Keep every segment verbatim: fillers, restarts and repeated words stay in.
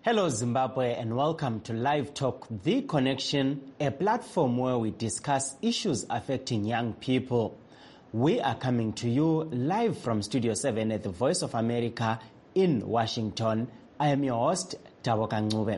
Hello Zimbabwe and welcome to Live Talk, The Connection, a platform where we discuss issues affecting young people. We are coming to you live from Studio seven at the Voice of America in Washington. I am your host, Taboka Ncube.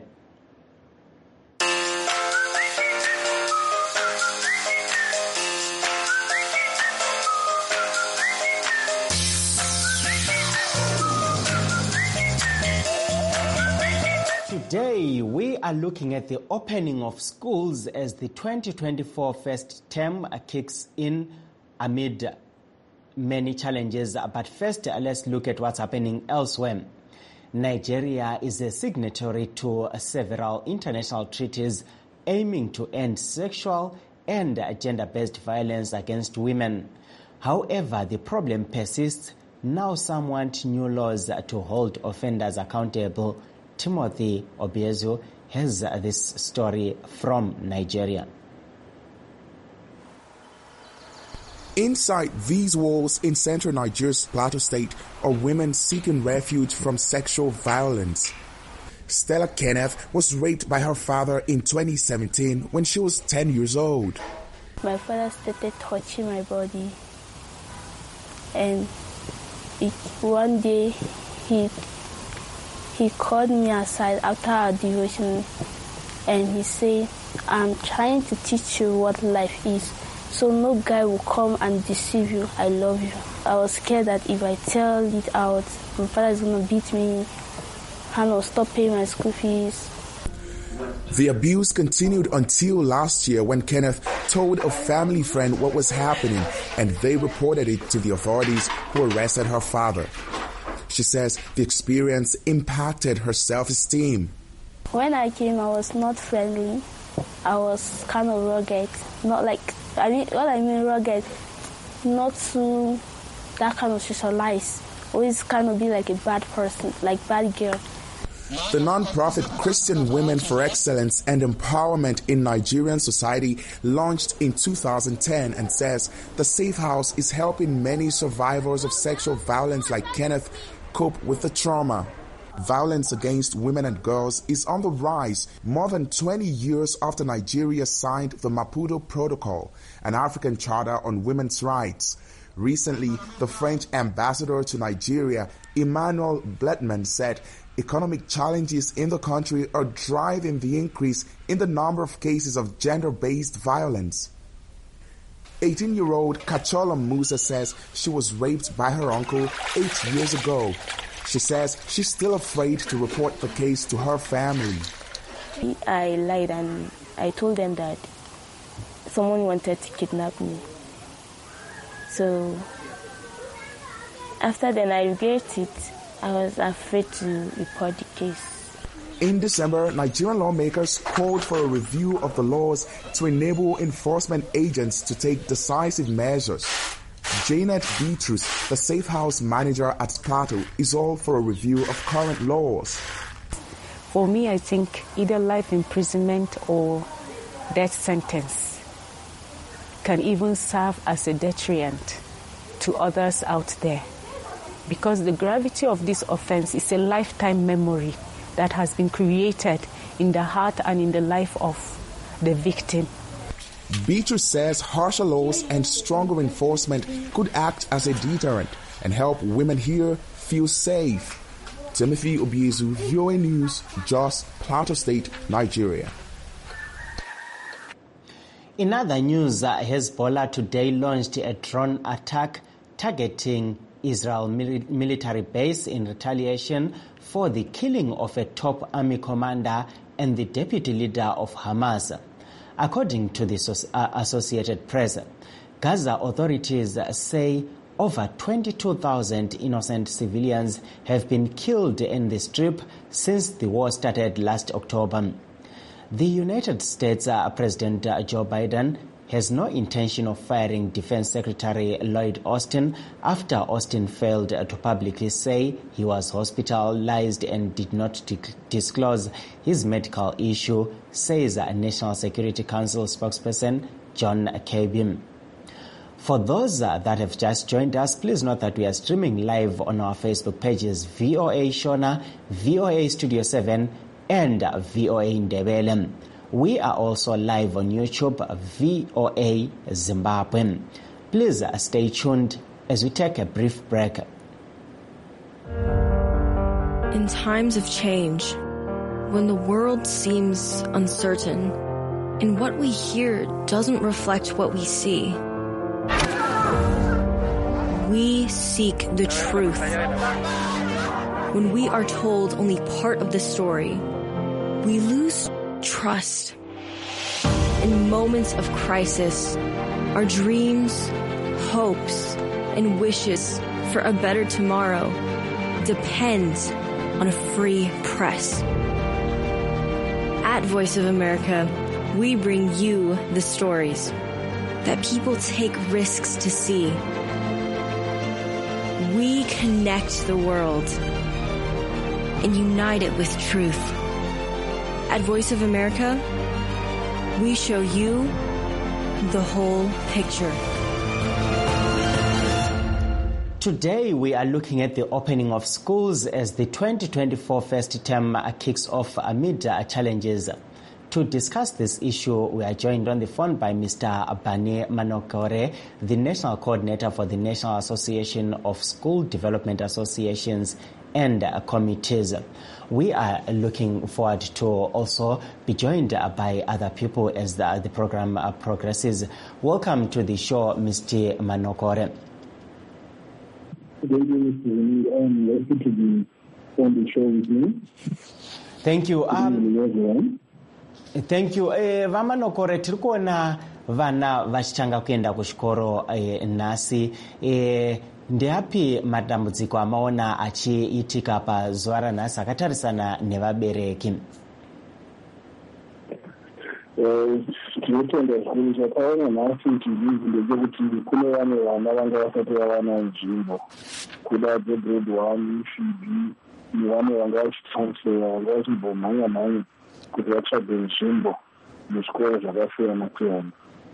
Today, we are looking at the opening of schools as the twenty twenty-four first term kicks in amid many challenges. But first, let's look at what's happening elsewhere. Nigeria is a signatory to several international treaties aiming to end sexual and gender-based violence against women. However, the problem persists. Now some want new laws to hold offenders accountable. Timothy Obiezu has this story from Nigeria. Inside these walls in central Nigeria's Plateau State are women seeking refuge from sexual violence. Stella Kenneth was raped by her father in twenty seventeen when she was ten years old. My father started touching my body, and it, one day he He called me aside after our devotion and he said, "I'm trying to teach you what life is, so no guy will come and deceive you. I love you." I was scared that if I tell it out, my father is going to beat me and I'll stop paying my school fees. The abuse continued until last year when Kenneth told a family friend what was happening and they reported it to the authorities who arrested her father. She says the experience impacted her self-esteem. When I came, I was not friendly. I was kind of rugged. Not like, I mean, what I mean rugged, not too, that kind of socialize. Always kind of be like a bad person, like bad girl. The non-profit Christian Women for Excellence and Empowerment in Nigerian Society launched in two thousand ten and says the Safe House is helping many survivors of sexual violence like Kenneth cope with the trauma. Violence against women and girls is on the rise more than twenty years after Nigeria signed the Maputo Protocol, an African charter on women's rights. Recently, the French ambassador to Nigeria, Emmanuel Bletman, said economic challenges in the country are driving the increase in the number of cases of gender-based violence. eighteen-year-old Kachola Musa says she was raped by her uncle eight years ago. She says she's still afraid to report the case to her family. I lied and I told them that someone wanted to kidnap me. So after then I regret it. I was afraid to report the case. In December, Nigerian lawmakers called for a review of the laws to enable enforcement agents to take decisive measures. Janet Beatrice, the Safe House manager at Plateau, is all for a review of current laws. For me, I think either life imprisonment or death sentence can even serve as a deterrent to others out there, because the gravity of this offense is a lifetime memory that has been created in the heart and in the life of the victim. Beatrice says harsher laws and stronger enforcement could act as a deterrent and help women here feel safe. Timothy Obiezu, V O A News, Jos, Plateau State, Nigeria. In other news, Hezbollah today launched a drone attack targeting Israel military base in retaliation for the killing of a top army commander and the deputy leader of Hamas. According to the Associated Press, Gaza authorities say over twenty-two thousand innocent civilians have been killed in the Strip since the war started last October. The United States uh, President uh, Joe Biden has no intention of firing Defense Secretary Lloyd Austin after Austin failed to publicly say he was hospitalized and did not di- disclose his medical issue, says a National Security Council spokesperson John Kirby. For those uh, that have just joined us, please note that we are streaming live on our Facebook pages V O A Shona, V O A Studio seven, and V O A Ndebele. We are also live on YouTube, V O A Zimbabwe. Please stay tuned as we take a brief break. In times of change, when the world seems uncertain and what we hear doesn't reflect what we see, we seek the truth. When we are told only part of the story, we lose trust. In moments of crisis, our dreams, hopes, and wishes for a better tomorrow depend on a free press. At Voice of America, we bring you the stories that people take risks to see. We connect the world and unite it with truth. At Voice of America, we show you the whole picture. Today we are looking at the opening of schools as the twenty twenty-four first term kicks off amid challenges. To discuss this issue, we are joined on the phone by Mister Bane Manokore, the National Coordinator for the National Association of School Development Associations and Committees. We are looking forward to also be joined by other people as the, the program progresses. Welcome to the show, Mister Manokore. Good evening, I'm happy to be on the show with you. Thank you. Um, Thank you. Eh, Vamanokore, tiri kuona vana vachitanga kuenda kuchikoro eh, nasi. Eh, ndeapi matambudziko amaona achiitika pazuva ranhasi akatarisana nevabereki? Tinotenda zvikuru zvakaona nhasi chizhinji ndechekuti kune vamwe vana vanga vasati vavana nzvimbo kuda dzegiredi one fb nevamwe vanga vachitransfera vanga vachimbomhanya mhanya kuti vatsvage nzvimbo muzvikoro zvakasiyana siyana.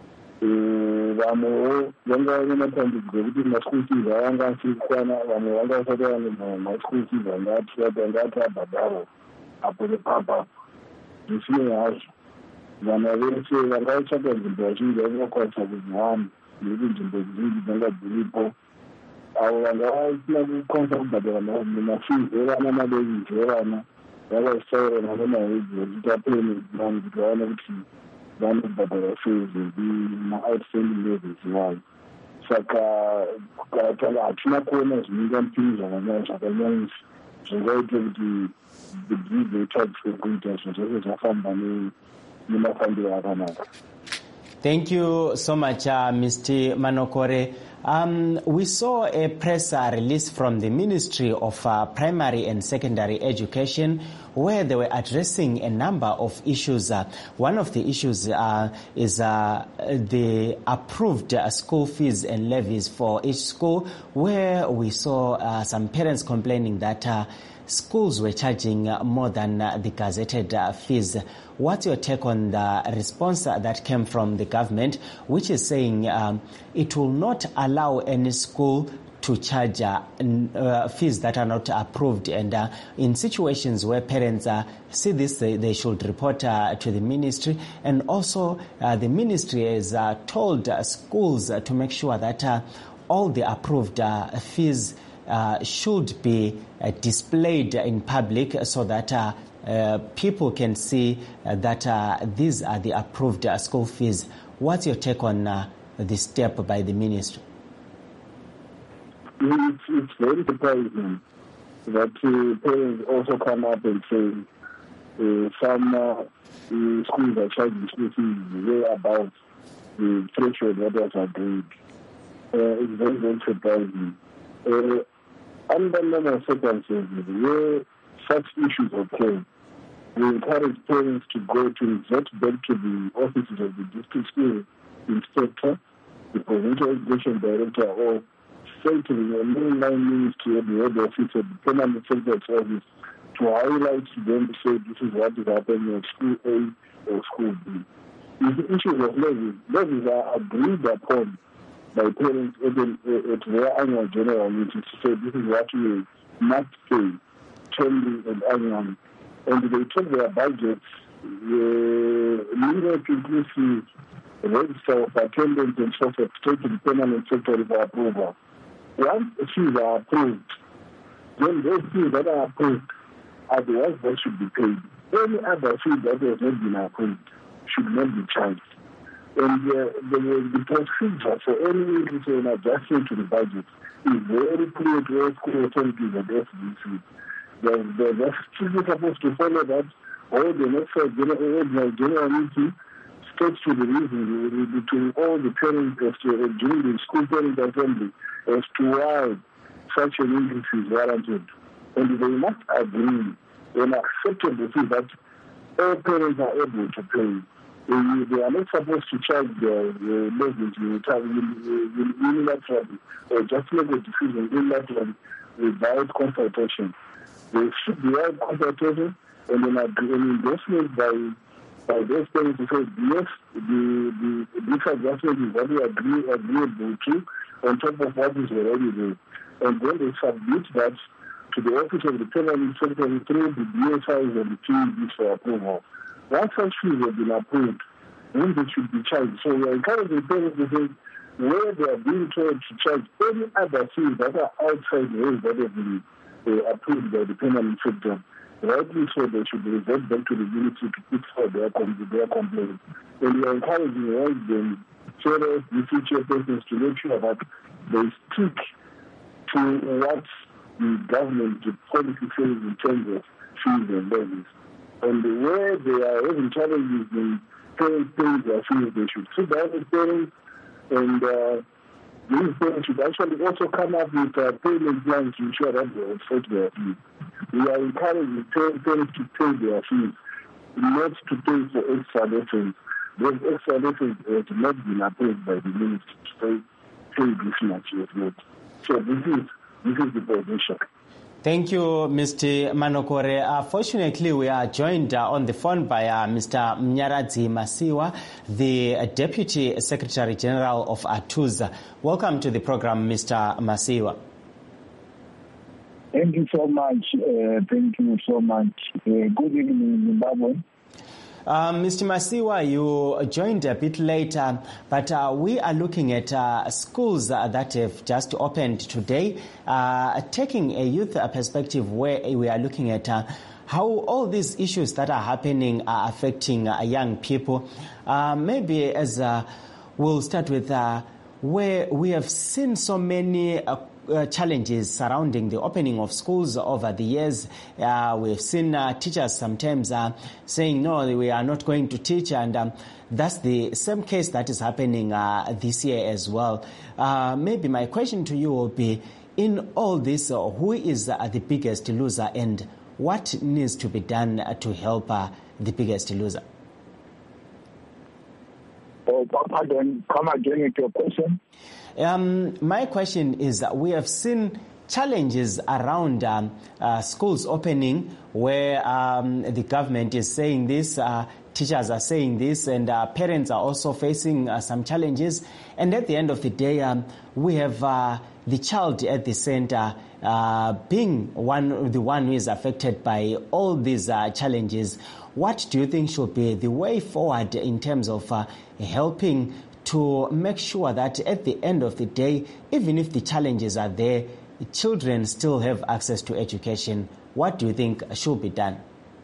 Vamwewo vanga vane matambudziko ekuti maschool fees avanga asiri kukwana, vamwe vanga vasati vane maschool fees anga ati abhadhara apo nepapa. Zvisinei hazvo, vana vese vanga vatsvaka nzvimbo vazhinji vangakwanisa kuziwana nekuti nzvimbo zhinji dzanga dziripo. Avo vanga vasina kukwanisa kubhadhara mafees evana, malevies evana, vakasaurana nemahedzi vachita payment mani kuti vaone kuti vanobhadhara fees ma-outstanding levels vayo. Saka hatina kuona zvinengamupini zvakanyanyisa zvingaite kuti dzidzo itariswe kuita zvinhu zvose zvafamba nemafambiro akanaka. Thank you so much, uh, Mister Manokore. Um, we saw a press uh, release from the Ministry of uh, Primary and Secondary Education where they were addressing a number of issues. Uh, one of the issues uh, is uh, the approved uh, school fees and levies for each school, where we saw uh, some parents complaining that uh, schools were charging uh, more than uh, the gazetted uh, fees. What's your take on the response uh, that came from the government, which is saying um, it will not allow any school to charge uh, uh, fees that are not approved, and uh, in situations where parents uh, see this, they, they should report uh, to the ministry, and also uh, the ministry has uh, told uh, schools uh, to make sure that uh, all the approved uh, fees uh, should be uh, displayed in public so that uh, uh, people can see uh, that uh, these are the approved uh, school fees. What's your take on uh, this step by the ministry? It's, it's very surprising that uh, parents also come up and say uh, some uh, uh, schools are charging school fees way above the threshold that was agreed. Uh, it's very, very surprising. Uh, under normal circumstances, where such issues occur, we encourage parents to go to revert back to the offices of the district school inspector, the provincial education director, or say to the mainline ministry of the head office of the permanent secretary's office to highlight to them to say this is what is happening at school A or school B. If the issues of levies, levies are agreed upon by parents at, the, at their annual general meeting to say this is what we must pay, termly and annually. and they took their budgets, the minimum inclusive register of attendance and so forth, taken permanent secretary for approval. Once fees are approved, then those fees that are approved are the ones that should be paid. Any other fee that has not been approved should not be charged. And uh, the, the procedure for any increase or adjustment to the budget is very clear to all school authorities and S D C. They're, they're strictly supposed to follow that. All the next general, general meeting states to the reason between all the parents as to, uh, during the school parent assembly as to why such an increase is warranted. And they must agree and accept the thing that all parents are able to pay. They, they are not supposed to charge their levies unilaterally or just make a decision unilaterally without consultation. They should be out consultation and then an endorsement by by those parents to say, yes, the, the, this adjustment is what we agree, agreeable to on top of what is already there. And then they submit that to the Office of the Permanent Secretary through the D S Is and the P E Bs for approval. Once such fees have been approved, then they should be charged. So we are encouraging parents to say where they are being told to charge any other fees that are outside the rules that have been uh, approved by the Permanent Secretary. Rightly so, they should revert back to the unity to put forward their, their complaints. And we are encouraging all the chairs, the future persons to make sure that they stick to what the government, the policy says in terms of fees and levies. And where they are having challenges in parents paying their fees, they should sit down with parents, and uh, these parents should actually also come up with uh, payment plans to ensure that they offset their fees. We are encouraging parents to pay their fees, not to pay for extra lessons. Those extra lessons have not been approved by the ministry to pay, pay this much yet. So this is, this is the position. Thank you, Mister Manokore. Uh, fortunately, we are joined uh, on the phone by uh, Mister Mnyaradzi Masiwa, the uh, Deputy Secretary General of ATUZA. Welcome to the program, Mister Masiwa. Thank you so much. Uh, thank you so much. Uh, good evening, Zimbabwe. Uh, Mister Masiwa, you joined a bit later, but uh, we are looking at uh, schools uh, that have just opened today, uh, taking a youth perspective where we are looking at uh, how all these issues that are happening are affecting uh, young people. Uh, maybe as uh, we'll start with uh, where we have seen so many uh, Uh, challenges surrounding the opening of schools over the years. Uh, we've seen uh, teachers sometimes uh, saying, no, we are not going to teach, and um, that's the same case that is happening uh, this year as well. Uh, maybe my question to you will be, in all this, uh, who is uh, the biggest loser, and what needs to be done uh, to help uh, the biggest loser? Oh, pardon, come again with your question. Um, my question is that we have seen challenges around um, uh, schools opening where um, the government is saying this, uh, teachers are saying this, and uh, parents are also facing uh, some challenges. And at the end of the day, um, we have uh, the child at the center uh, being one, the one who is affected by all these uh, challenges. What do you think should be the way forward in terms of uh, helping to make sure that at the end of the day, even if the challenges are there, children still have access to education? What do you think should be done?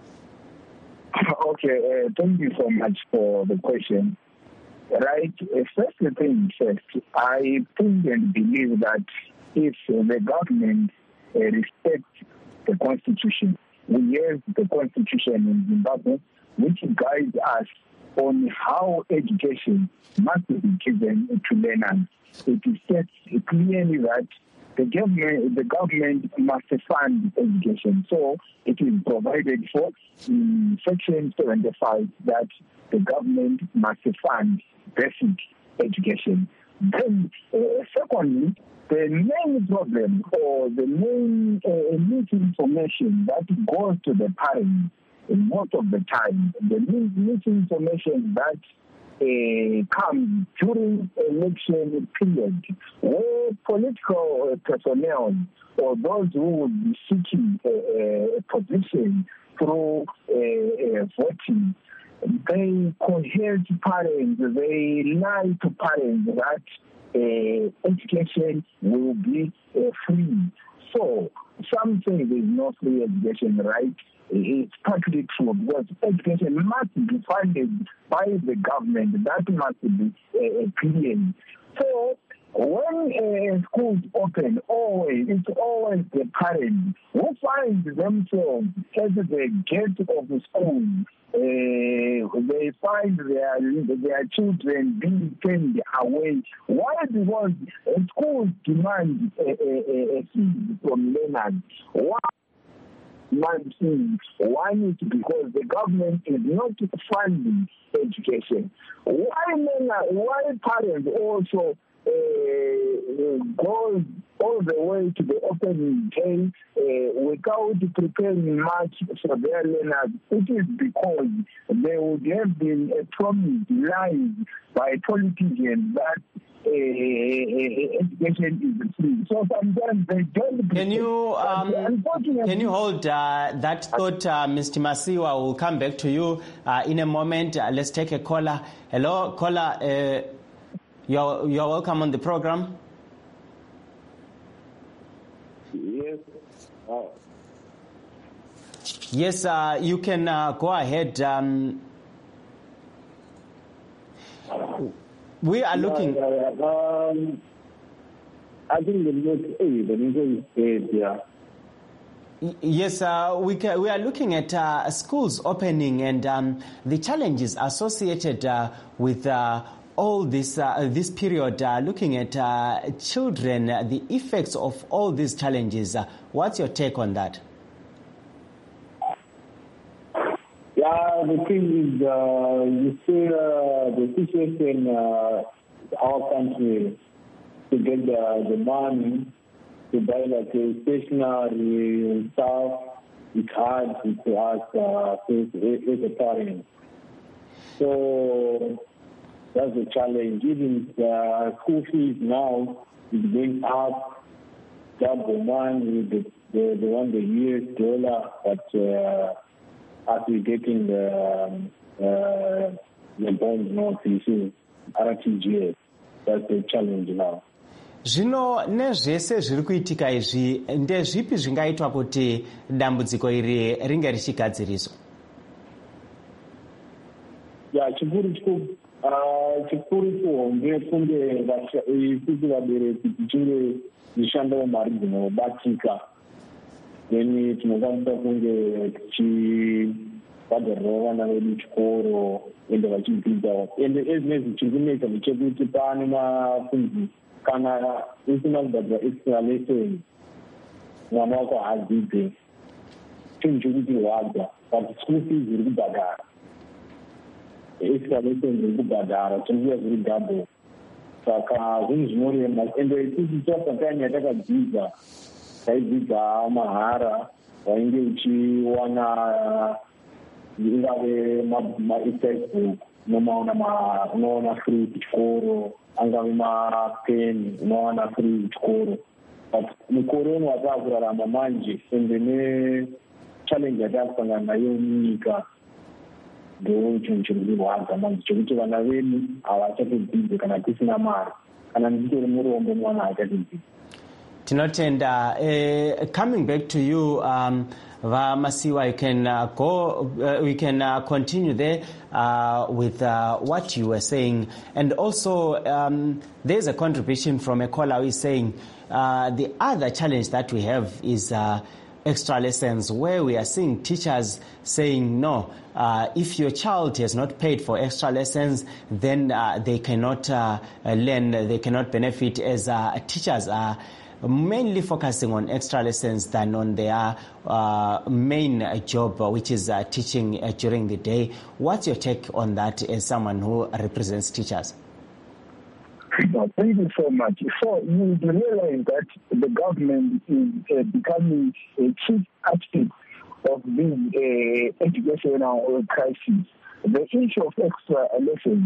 Okay, uh, thank you so much for the question. Right, uh, first thing first, I think and believe that if uh, the government uh, respects the Constitution, we have the Constitution in Zimbabwe, which guides us on how education must be given to learners. It states clearly that the government, the government must fund education. So it is provided for in Section seventy-five that the government must fund basic education. Then, uh, secondly, the main problem or the main uh, misinformation that goes to the parents most of the time, the misinformation that uh, comes during election period, where political personnel or those who would be seeking a, a position through uh, uh, voting, they coerce parents, they lie to parents that uh, education will be uh, free. So some say there is no free education, right? It's partly true because education must be funded by the government. That must be uh, clear. So when uh, schools open, always it's always the parents who find themselves at the gate of the school. Uh, they find their their children being turned away. Why? Because uh, schools demand a, a, a fee from learners. Why? One thing. One is because the government is not funding education. Why men? Why parents also uh, go all the way to the opening day uh, without preparing much for their learners? It is because there would have been a promise lies by politicians that Uh, education is free. So sometimes they don't. Can you um, can you hold uh, that thought, uh, Mister Masiwa? We'll come back to you uh, in a moment. Uh, let's take a caller. Hello, caller. Uh, you're you're welcome on the program. Yes. Uh, yes, uh, you can uh, go ahead. Um, We are looking. Yeah, yeah, yeah. Um, I think the next aid, the next aid, yeah. Yes, uh, we ca- we are looking at uh, schools opening and um, the challenges associated uh, with uh, all this uh, this period. Uh, looking at uh, children, uh, the effects of all these challenges. Uh, what's your take on that? Yeah, the thing is, uh, you see uh, the situation in uh, our country to get the, the money to buy like a stationery stuff, it's hard to us uh, as a parent. So that's the challenge. Even the school fees now is going up, double money, the, the, the one the U S dollar, but uh, as we're getting the, um, uh, the bond notice, R T G S, that's the challenge now. Zvino nezvese zviri kuitika izvi ndezvipi zvingaitwa kuti dambudziko iri ringe richigadziriswa? Ya chikuru chikuru kuhombe kunge kuti vabereki tichinge tichishanda mari dzinobatika, then tinokwanisa kunge tichibhadharirawo vana vedu chikoro ende vachidzidza, ende ezvinezvi chiri kunetsa ndechekuti pane mafunzi kana usina kubhadhira extra lesson mwana wako haadzidze, chinhu chokuti rwadza, but school fees zviri kubhadhara, extra lesson zviri kubhadhara, tinokuya zviri double. Saka zvinhu zvinorema, ende isusu tasatime yatakadzidza taidzidza mahara, wainge uchiwana ingave matextbook unoona free kuchikoro, angave mapeni unoona free kuchikoro, but mukore uno wataakurarama manje ende nechallenge yataakusangana nayo munyika ndo chinhu chiri kurwadza manje chekuti vana vedu havachatodzidze kana tisina mari, kana ndichitori murombo mwana haachatodzidze. Tinotenda. Uh, coming back to you, um, Masiwa, you can uh, go. Uh, we can uh, continue there uh, with uh, what you were saying, and also um, there's a contribution from a caller who is saying uh, the other challenge that we have is uh, extra lessons, where we are seeing teachers saying no. Uh, if your child has not paid for extra lessons, then uh, they cannot uh, learn. They cannot benefit, as uh, teachers are mainly focusing on extra lessons than on their uh, main job, which is uh, teaching uh, during the day. What's your take on that as someone who represents teachers? No, thank you so much. So you realize that the government is uh, becoming a chief architect of this uh, educational crisis. The issue of extra lessons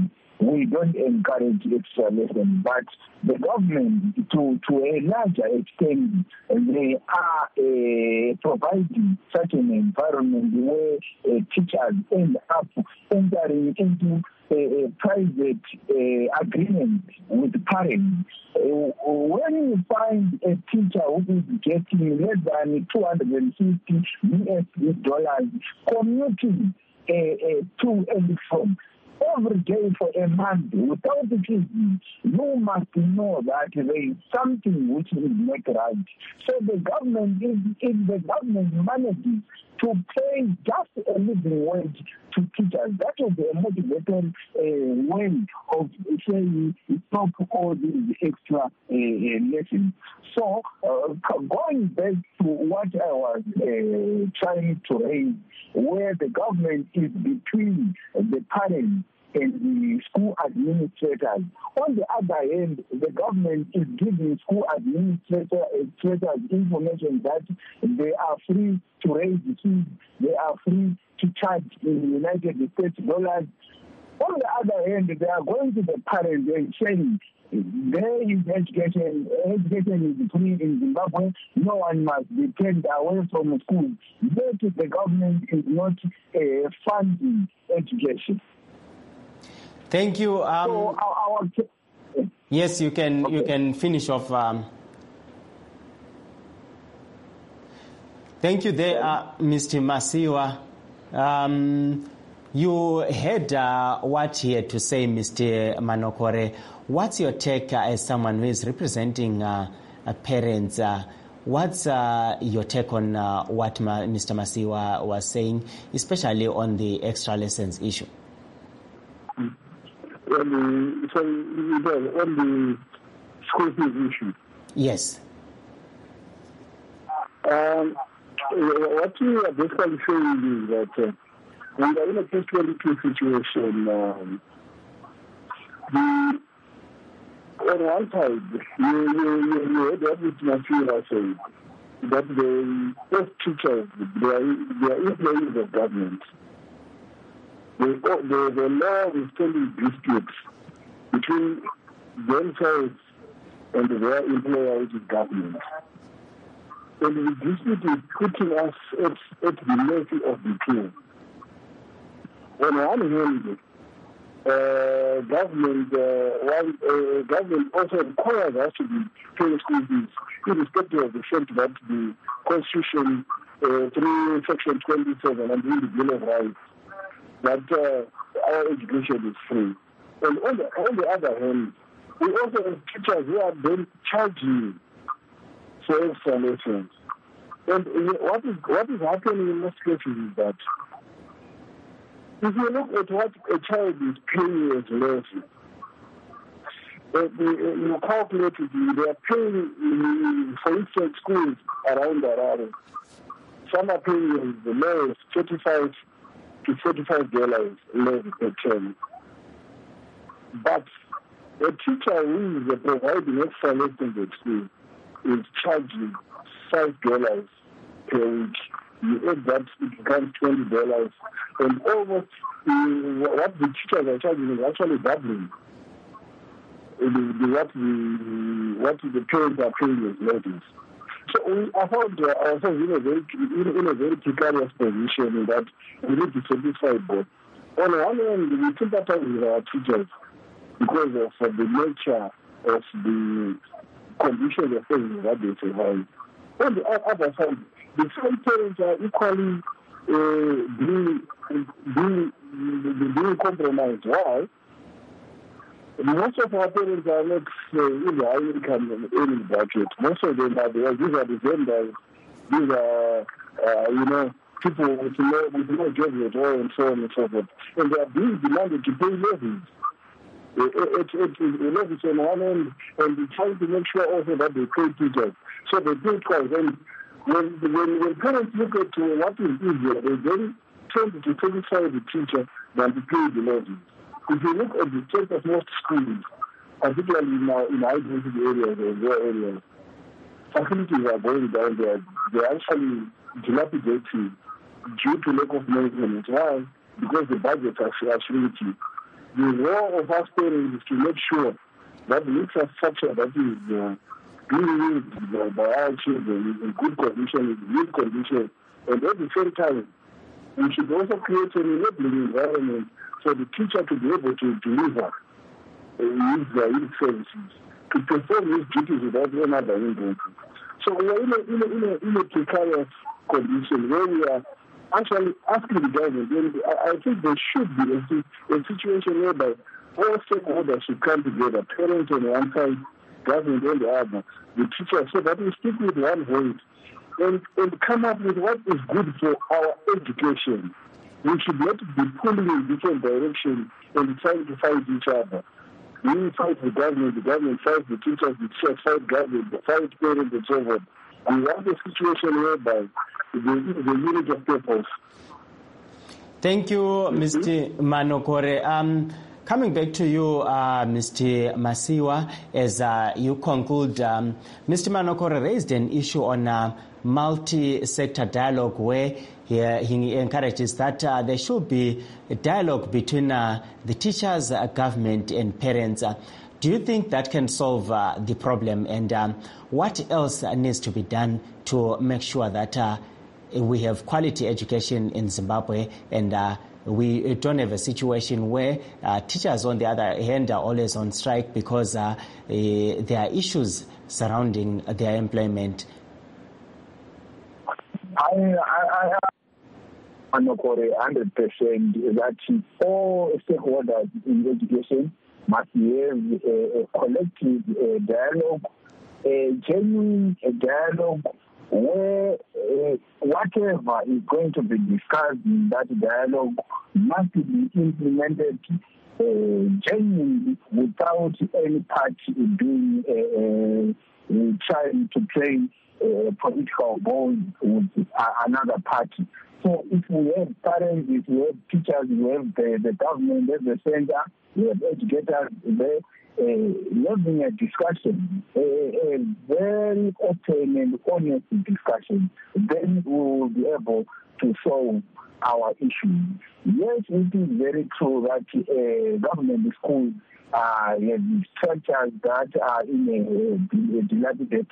we don't encourage extra lessons, but the government, to, to a larger extent, they are uh, providing such an environment where uh, teachers end up entering into a, a private uh, agreement with parents. Uh, when you find a teacher who is getting less than two hundred fifty U S D dollars commuting uh, uh, to and from every day for a month without the kids, you must know that there is something which is not right. So the government, if, if the government manages to pay just a living wage to teachers, that will be a motivated uh, way of saying stop all these extra uh, lessons. So uh, going back to what I was uh, trying to raise, where the government is between the parents and the school administrators. On the other hand, the government is giving school administrators information that they are free to raise the fees, they are free to charge in the United States dollars. On the other hand, they are going to the parents and saying, there is education, education is free in Zimbabwe, no one must be turned away from school. But the government is not uh, funding education. Thank you. Um, so our, our... Yes, you can okay. you can finish off. Um... Thank you there, uh, Mister Masiwa. Um, you heard uh, what he had to say, Mister Manokore. What's your take uh, as someone who is representing uh, uh, parents? Uh, what's uh, your take on uh, what Ma- Mister Masiwa was saying, especially on the extra lessons issue? Mm. On the, so, on the school fees issue. Yes. Um, what we are basically saying is that uh, we are in a catch twenty-two situation. Um, the, on one side, you, you, you, you heard what Mister Masiwa said, that the first teachers, they are, they are employees of government. The, the, the law is telling disputes between themselves and their employer, which is government. And the dispute is putting us at, at the mercy of the two. On one hand, uh, government, uh, one, uh, government also requires us to be paying school fees, irrespective of the fact that the Constitution, uh, through Section twenty-seven and in the Bill of Rights, that uh, our education is free. And on the, on the other hand, we also have teachers who are then charging for extra lessons. And what is, what is happening in most cases is that if you look at what a child is paying as lessons, uh, you calculate it, they are paying, for instance, schools around Harare. Some are paying the lowest thirty-five to forty-five dollars less per term. But a teacher who is providing extra lessons at school is charging five dollars per week. You add that, it becomes twenty dollars. And almost uh, what the teachers are charging is actually doubling the, the, what, the, what the parents are paying as lessons. So we have found ourselves in a very in, in a very precarious position in that we need to satisfy both. On one hand, we sympathize with our teachers because of uh, the nature of the conditions of things that they survive. On the other side, the same parents are equally uh, being, being, being compromised. Why? Most of our parents are not uh, in the high income earning bracket. Most of them are there. These are the vendors. These are, uh, you know, people with no, with no jobs at all and so on and so forth. And they are being demanded to pay levies. It is levies on one end, and trying to make sure also that they pay teachers. So they pay twice. And when, when, when parents look at uh, what is easier, they then tend to satisfy the teacher than to pay the levies. If you look at the state of most schools, particularly now in high-density areas or rural areas, facilities are going down there. They're actually dilapidating due to lack of maintenance. Why? Because the budgets are, are shrinking. the role of us parents is to make sure that the infrastructure that is uh, being used by, by our children is in good condition, in good condition, and at the same time, we should also create an enabling environment for the teacher to be able to deliver uh, his, uh, his services, to perform his duties without any other hindrance. So we are in a, in a, in a, in a precarious condition where we are actually asking the government, and I, I think there should be a, a situation whereby all stakeholders should come together, parents on one side, government on the other, the teachers, so that we speak with one voice and, and come up with what is good for our education. We should not be pulling in different directions and trying to fight each other. We fight the government, the government fights the teachers, the teachers fight government, the fight parents, and so on. We want a situation whereby the, the unit of purpose. Thank you, Mister Manokore. Um, coming back to you, uh, Mister Masiwa, as uh, you conclude, um, Mister Manokore raised an issue on uh, multi-sector dialogue where he, uh, he encourages that uh, there should be a dialogue between uh, the teachers, uh, government, and parents. Uh, do you think that can solve uh, the problem? And um, what else needs to be done to make sure that uh, we have quality education in Zimbabwe and uh, we don't have a situation where uh, teachers, on the other hand, are always on strike because uh, uh, there are issues surrounding their employment? I, I, I Manokore one hundred percent that all stakeholders in education must have a, a collective a dialogue, a genuine a dialogue where uh, whatever is going to be discussed in that dialogue must be implemented uh, genuinely without any party doing uh, uh, trying to play uh, political ball with uh, another party. So if we have parents, if we have teachers, we have the, the government at the center, we have educators there, uh, having a discussion, a, a very open and honest discussion, then we will be able to solve our issues. Yes, it is very true that uh, government schools uh, have structures that are in a, a dilapidated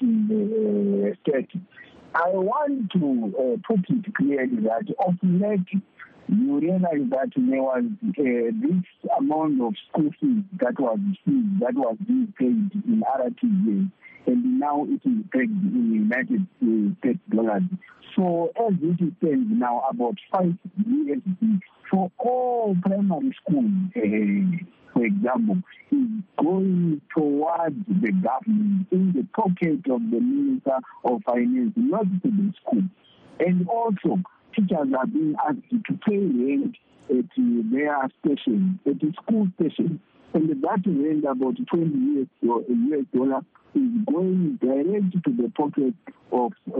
uh, state. I want to uh, put it clearly that of late, you realize that there was uh, this amount of school fees that was fees that was being paid in R T J, and now it is paid in United States dollars. So as it stands now, about five U S D for all primary schools, uh, for example, is going towards the government in the pocket of the Minister of Finance, not to the school. And also, teachers are being asked to pay rent at their station, at the school station. And that rent, about twenty U S dollars, is going direct to the pocket of uh,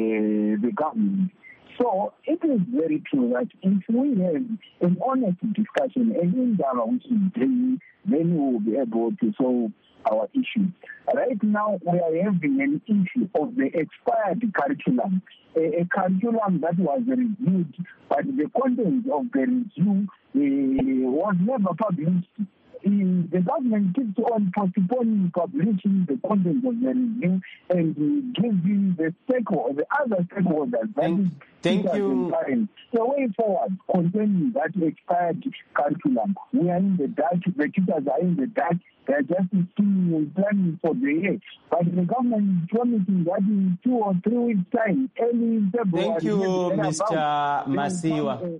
the government. So it is very true that if we have an honest discussion and in dialogue which is daily, then we will be able to solve our issue. Right now, we are having an issue of the expired curriculum, a, a curriculum that was reviewed, but the content of the review uh, was never published. In the government keeps on postponing publishing the content of the review and giving the stakeholders, the other stakeholders, thank, thank you. The way forward concerning that expired curriculum. We are in the dark, the teachers are in the dark, they are just scheming and planning for the year. But the government is promising that in two or three weeks' time, early February. Thank you, Mister Masiwa.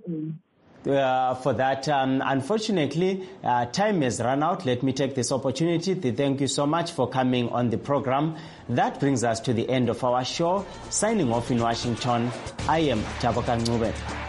Uh, for that. Um, unfortunately, uh, time has run out. Let me take this opportunity to thank you so much for coming on the program. That brings us to the end of our show. Signing off in Washington, I am Taboka Ngube.